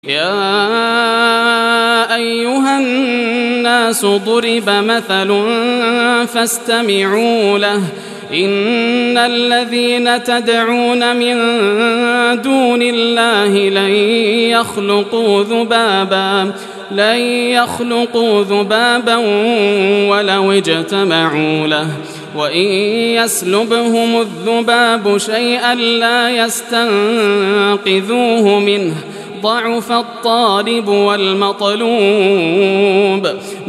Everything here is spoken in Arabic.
يا أيها الناس ضرب مثل فاستمعوا له إن الذين تدعون من دون الله لن يخلقوا ذبابا ولو اجتمعوا له وإن يسلبهم الذباب شيئا لا يستنقذوه منه ضعف الطالب والمطلوب